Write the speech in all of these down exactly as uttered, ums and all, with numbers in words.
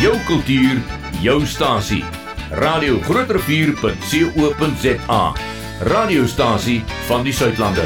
Jou kultuur, jou stasie. Radio Groot Rivier punt co punt za. Radiostasie van die Suidlande.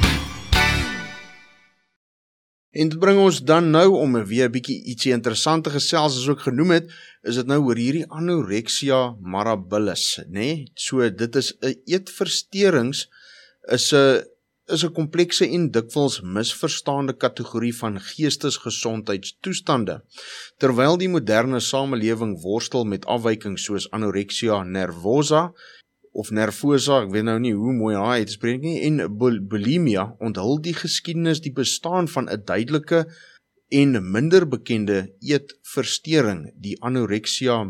En dit bring ons dan nou om weer 'n bietjie ietsie interessant te gesels, as ook genoem het, is dit nou oor hierdie anorexia mirabilis, né? Nee? So dit is 'n eetversteurings is 'n is 'n komplekse en dikwels misverstaande kategorie van geestesgesondheidstoestande. Terwyl die moderne samelewing worstel met afwykings soos anorexia nervosa of nervosa, ek weet nou nie hoe mooi hy het spreek nie, en bul bulimia, onthul die geskiedenis die bestaan van 'n duidelike en minder bekende eetversteuring, die anorexia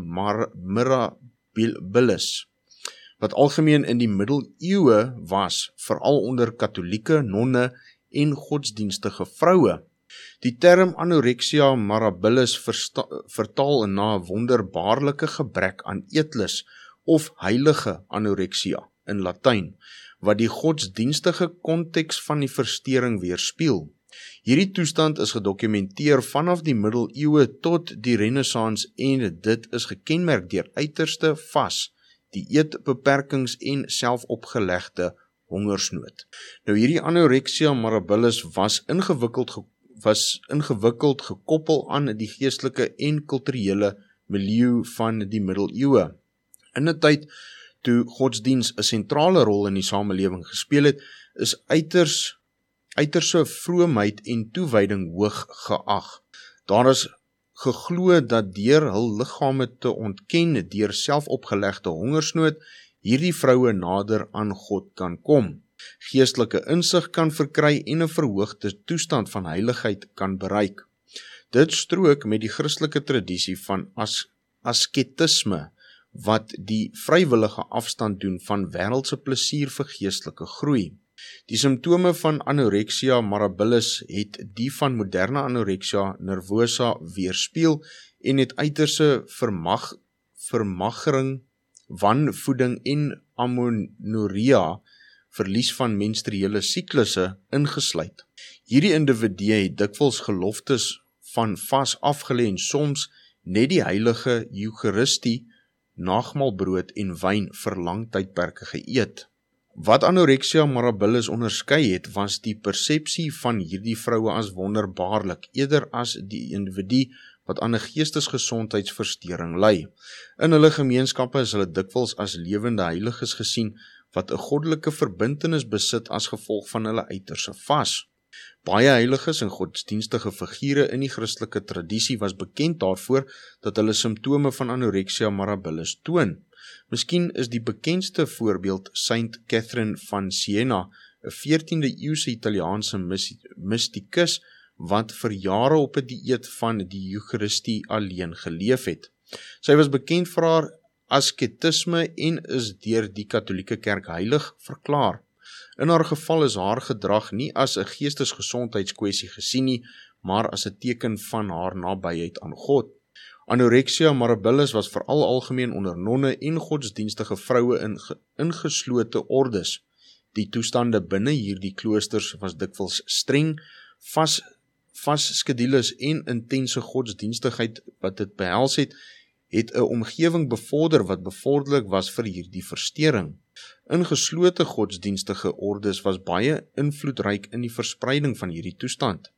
mirabilis, wat algemeen in die middeleeue was, veral onder katholieke, nonne en godsdienstige vroue. Die term anorexia mirabilis versta, vertaal na 'n wonderbaarlike gebrek aan eetlus of heilige anorexia in Latyn, wat die godsdienstige konteks van die versteuring weerspieël. Hierdie toestand is gedokumenteer vanaf die middeleeue tot die Renessans en dit is gekenmerk deur uiterste vas, die eetbeperkings en selfopgelegde hongersnood. Nou hierdie anorexia mirabilis was ingewikkeld ge, was ingewikkeld gekoppel aan die geestelike en kulturele milieu van die middeleeue. In 'n tyd toe godsdiens 'n sentrale rol in die samelewing gespeel het, is uiters uiterse vroomheid en toewyding hoog geag. Daar is geglo dat deur hul liggame te ontken deur selfopgelegde hongersnood, hierdie vroue nader aan God kan kom, geestelike insig kan verkry en 'n verhoogde toestand van heiligheid kan bereik. Dit strook met die Christelike tradisie van as, asketisme, wat die vrywillige afstand doen van wêreldse plesier vir geestelike groei. Die simptome van anorexia mirabilis het die van moderne anorexia nervosa weerspieël en het uiterse vermag, vermagering, wanvoeding en amenorrea, verlies van menstruele siklusse ingesluit. Hierdie individue het dikwels geloftes van vas afgelê en soms net die heilige Eucharistie, nagmaalbrood en wyn vir lang tydperke geëet. Wat anorexia mirabilis onderskei het, was die persepsie van hierdie vroue as wonderbaarlik, eerder as die individu wat aan 'n geestesgesondheidsversteuring ly. In hulle gemeenskappe is hulle dikwels as lewende heiliges gesien, wat 'n goddelike verbintenis besit as gevolg van hulle uiterse vas. Baie heiliges en godsdienstige figure in die Christelike tradisie was bekend daarvoor dat hulle simptome van anorexia mirabilis toon. Miskien is die bekendste voorbeeld Saint Catherine van Siena, 'n veertiende eeuse Italiaanse mystikus wat vir jare op 'n dieet van die Eucharistie alleen geleef het. Sy was bekend vir haar asketisme en is deur die Katolieke Kerk heilig verklaar. In haar geval is haar gedrag nie as 'n geestesgesondheidskwessie gesien nie, maar as 'n teken van haar nabyheid aan God. Anorexia mirabilis was veral algemeen onder nonne en godsdienstige vroue in ingeslote ordes. Die toestande binne hierdie kloosters was dikwels streng, vas, vas skedules en intense godsdienstigheid wat dit behels het, het 'n omgewing bevorder wat bevorderlik was vir hierdie versteuring. Ingeslote godsdienstige ordes was baie invloedryk in die verspreiding van hierdie toestand.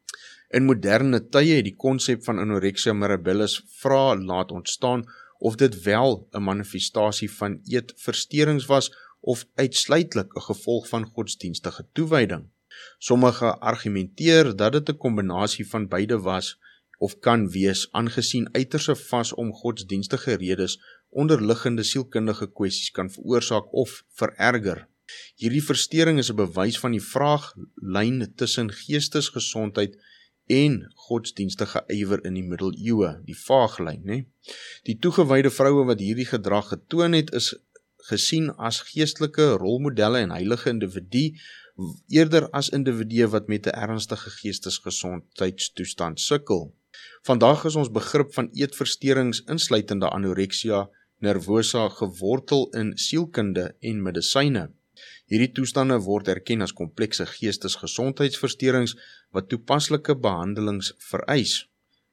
In moderne tye het die konsep van anorexia mirabilis vrae laat ontstaan of dit wel 'n manifestasie van eetversteurings was of uitsluitlik 'n gevolg van godsdienstige toewyding. Sommige argumenteer dat dit 'n kombinasie van beide was of kan wees, aangesien uiterse vas om godsdienstige redes onderliggende sielkundige kwessies kan veroorsaak of vererger. Hierdie versteuring is 'n bewys van die vraaglyn tussen geestesgesondheid en godsdienstige ywer in die middeleeue, die vaaglyn, né? Die toegewyde vroue wat hierdie gedrag getoon het, is gesien as geestelike rolmodelle en heilige individu, eerder as individue wat met 'n ernstige geestesgesondheidstoestand sukkel. Vandag is ons begrip van eetversteurings insluitende anorexia nervosa gewortel in sielkunde en medisyne. Hierdie toestande word erken as komplekse geestesgesondheidsversteurings wat toepaslike behandelings vereis.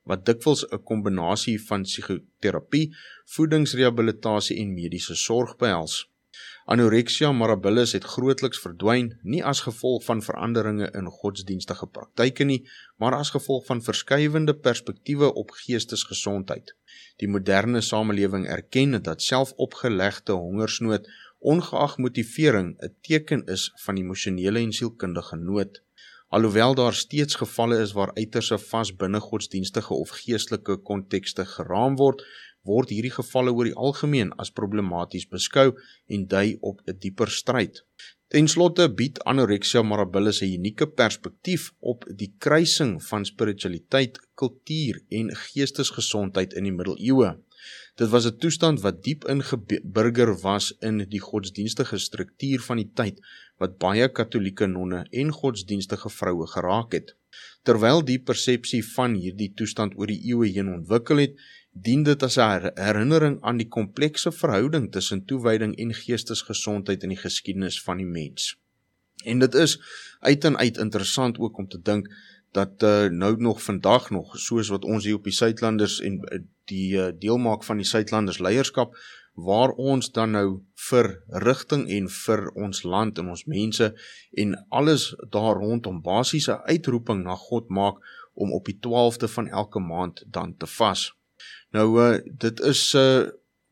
wat dikwels 'n kombinasie van psigoterapie, voedingsrehabilitasie en mediese sorg behels. Anorexia mirabilis het grootliks verdwyn, nie as gevolg van veranderinge in godsdienstige praktyke nie, maar as gevolg van verskywende perspektiewe op geestesgesondheid. Die moderne samelewing erken dat selfopgelegde hongersnood, ongeag motivering, 'n teken is van emosionele en sielkundige nood. Alhoewel daar steeds gevalle is waar uiterse vas binne godsdienstige of geestelike kontekste geraam word, word hierdie gevalle oor die algemeen as problematies beskou en dui op 'n dieper stryd. Ten slotte bied anorexia mirabilis 'n unieke perspektief op die kruising van spiritualiteit, kultuur en geestesgesondheid in die middeleeue. Dit was 'n toestand wat diep ingeburger was in die godsdienstige struktuur van die tyd, wat baie katolieke nonne en godsdienstige vroue geraak het. Terwyl die persepsie van hierdie toestand oor die eeue heen ontwikkel het, dien dit as 'n herinnering aan die komplekse verhouding tussen toewyding en geestesgesondheid in die geskiedenis van die mens. En dit is uit en uit interessant ook om te dink dat uh, nou nog vandag nog, soos wat ons hier op die Suidlanders en uh, die uh, deelmaak van die Suidlanders leierskap, waar ons dan nou vir rigting en vir ons land en ons mense en alles daar rondom basiese uitroeping na God maak om op die twaalfde van elke maand dan te vas. Nou, uh, dit is uh,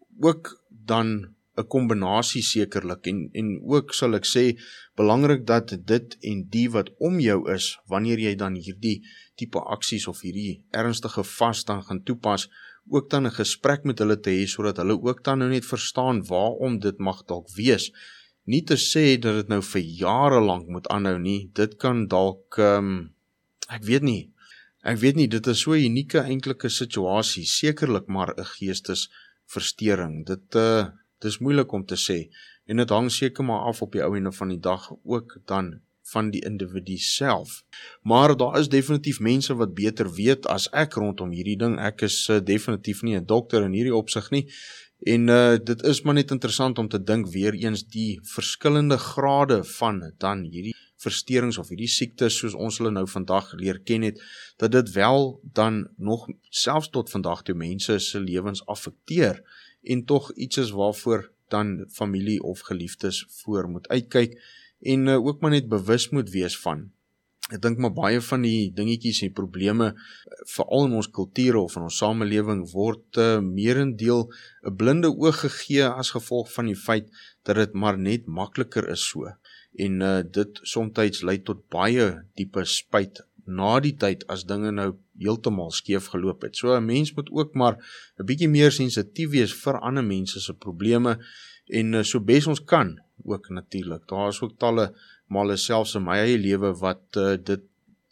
ook dan 'n kombinasie sekerlik en, en ook sal ek sê, belangrik dat dit en die wat om jou is, wanneer jy dan hierdie tipe aksies of hierdie ernstige vas dan gaan toepas, ook dan 'n gesprek met hulle te hê, sodat hulle ook dan nou net verstaan waarom dit mag dalk wees. Nie te sê dat dit nou vir jare lank moet aanhou nie, dit kan dalk, um, ek weet nie, Ek weet nie, dit is so 'n unieke eintlike situasie, sekerlik maar 'n geestesversteuring. Dit, uh, dit is moeilik om te sê, en dit hang seker maar af op die ou ende van die dag, ook dan van die individu self. Maar daar is definitief mense wat beter weet as ek rondom hierdie ding. Ek is uh, definitief nie 'n dokter in hierdie opsig nie, en uh, dit is maar net interessant om te dink weer eens die verskillende grade van dan hierdie versteurings of hierdie siektes soos ons hulle nou vandag leer ken het, dat dit wel dan nog selfs tot vandag toe mense se lewens affekteer en tog iets is waarvoor dan familie of geliefdes voor moet uitkyk en uh, ook maar net bewus moet wees van. Ek dink maar baie van die dingetjies en probleme, veral in ons kulture of in ons samelewing, word uh, merendeel 'n blinde oog gegee as gevolg van die feit dat dit maar net makliker is so. En uh, dit somtyds lei tot baie diepe spyt na die tyd as dinge nou heeltemal skeef geloop het. So 'n mens moet ook maar 'n bietjie meer sensitief wees vir ander mense se probleme en uh, so bes ons kan ook natuurlik. Daar is ook talle male selfs in my eie lewe wat uh, dit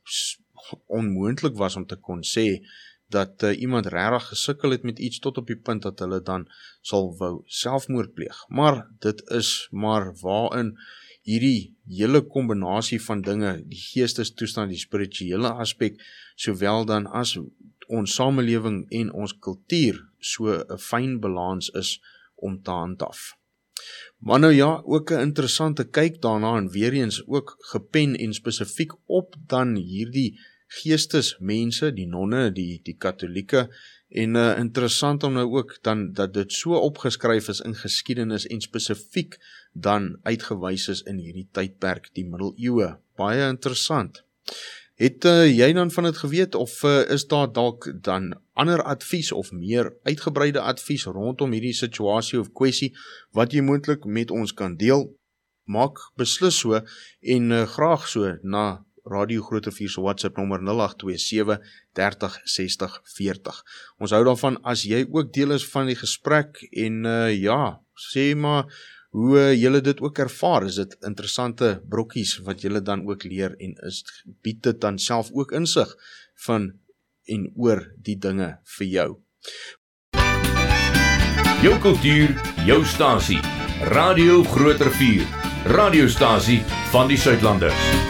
onmoontlik was om te kon sê dat uh, iemand regtig gesukkel het met iets tot op die punt dat hulle dan sal wou selfmoord pleeg. Maar dit is maar waarin hierdie hele kombinasie van dinge, die geestestoestand, die spirituele aspek, sowel dan as ons samelewing en ons kultuur so 'n fyn balans is om te handhaaf. Maar nou ja, ook 'n interessante kyk daarna en weer eens ook gepen en spesifiek op dan hierdie geestesmense, die nonne, die die katolieke, en uh, interessant om nou ook dan dat dit so opgeskryf is in geskiedenis en spesifiek dan uitgewys is in hierdie tydperk, die middeleeue. Baie interessant. Het uh, jy dan van dit geweet of uh, is daar dalk dan ander advies of meer uitgebreide advies rondom hierdie situasie of kwessie wat jy moontlik met ons kan deel? Maak beslis so en uh, graag so na Radio Groot Rivier se WhatsApp nommer nul agt twee sewe, dertig, sestig, veertig. Ons hou daarvan as jy ook deel is van die gesprek en uh, ja, sê maar hoe uh, julle dit ook ervaar. Is dit interessante brokkies wat julle dan ook leer en is bied dit dan self ook insig van en oor die dinge vir jou. Jou kultuur, jou stasie. Radio Groot Rivier. Radiostasie van die Suidlanders.